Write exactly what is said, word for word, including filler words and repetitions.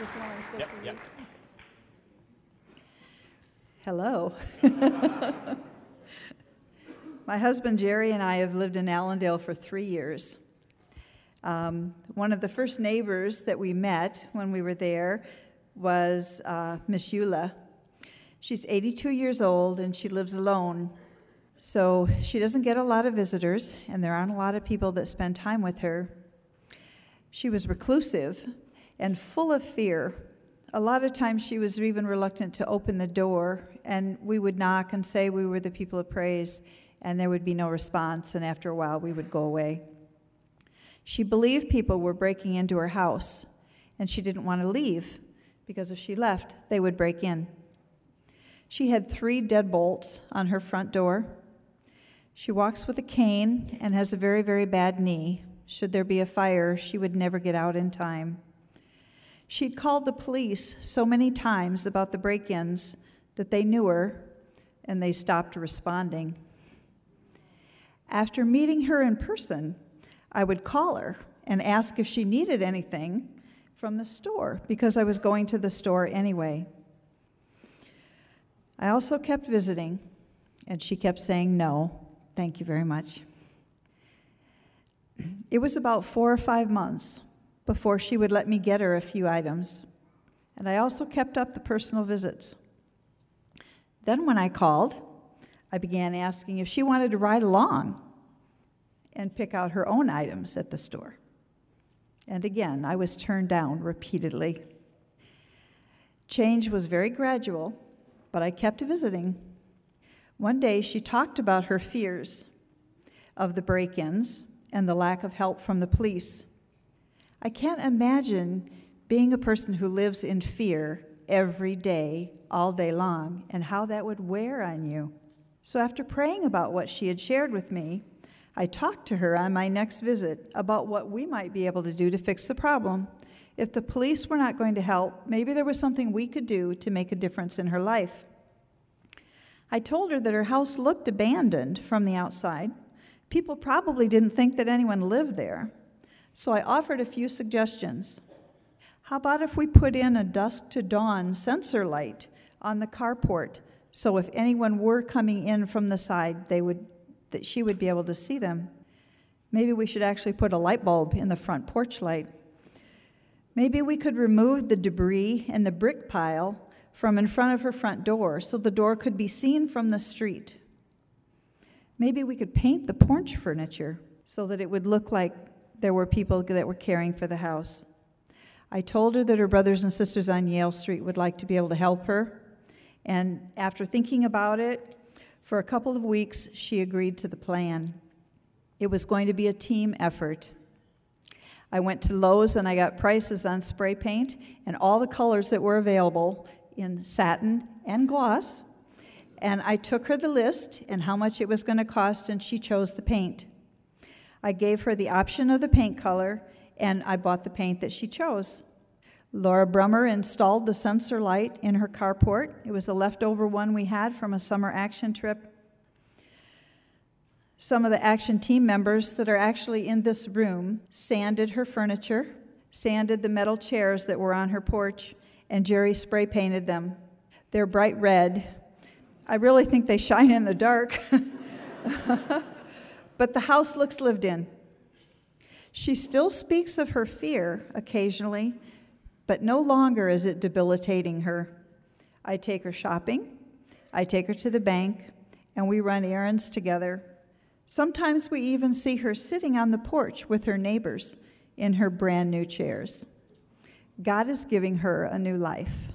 this one I'm supposed Yep, to yep. read? Hello. My husband Jerry and I have lived in Allendale for three years. Um, one of the first neighbors that we met when we were there was uh, Miss Eula. She's eighty-two years old and she lives alone. So she doesn't get a lot of visitors, and there aren't a lot of people that spend time with her. She was reclusive and full of fear. A lot of times she was even reluctant to open the door, and we would knock and say we were the people of praise, and there would be no response, and after a while we would go away. She believed people were breaking into her house, and she didn't want to leave, because if she left, they would break in. She had three deadbolts on her front door. She walks with a cane and has a very, very bad knee. Should there be a fire, she would never get out in time. She'd called the police so many times about the break-ins that they knew her, and they stopped responding. After meeting her in person, I would call her and ask if she needed anything from the store, because I was going to the store anyway. I also kept visiting, and she kept saying no. Thank you very much. It was about four or five months before she would let me get her a few items, and I also kept up the personal visits. Then when I called, I began asking if she wanted to ride along and pick out her own items at the store. And again, I was turned down repeatedly. Change was very gradual, but I kept visiting. One day, she talked about her fears of the break-ins and the lack of help from the police. I can't imagine being a person who lives in fear every day, all day long, and how that would wear on you. So after praying about what she had shared with me, I talked to her on my next visit about what we might be able to do to fix the problem. If the police were not going to help, maybe there was something we could do to make a difference in her life. I told her that her house looked abandoned from the outside. People probably didn't think that anyone lived there. So I offered a few suggestions. How about if we put in a dusk to dawn sensor light on the carport, so if anyone were coming in from the side, they would, that she would be able to see them? Maybe we should actually put a light bulb in the front porch light. Maybe we could remove the debris and the brick pile from in front of her front door so the door could be seen from the street. Maybe we could paint the porch furniture so that it would look like there were people that were caring for the house. I told her that her brothers and sisters on Yale Street would like to be able to help her, and after thinking about it for a couple of weeks, she agreed to the plan. It was going to be a team effort. I went to Lowe's and I got prices on spray paint and all the colors that were available in satin and gloss, and I took her the list and how much it was going to cost, and she chose the paint. I gave her the option of the paint color, and I bought the paint that she chose. Laura Brummer installed the sensor light in her carport. It was a leftover one we had from a summer action trip. Some of the action team members that are actually in this room sanded her furniture, sanded the metal chairs that were on her porch, and Jerry spray painted them. They're bright red. I really think they shine in the dark. But the house looks lived in. She still speaks of her fear occasionally, but no longer is it debilitating her. I take her shopping, I take her to the bank, and we run errands together. Sometimes we even see her sitting on the porch with her neighbors in her brand new chairs. God is giving her a new life.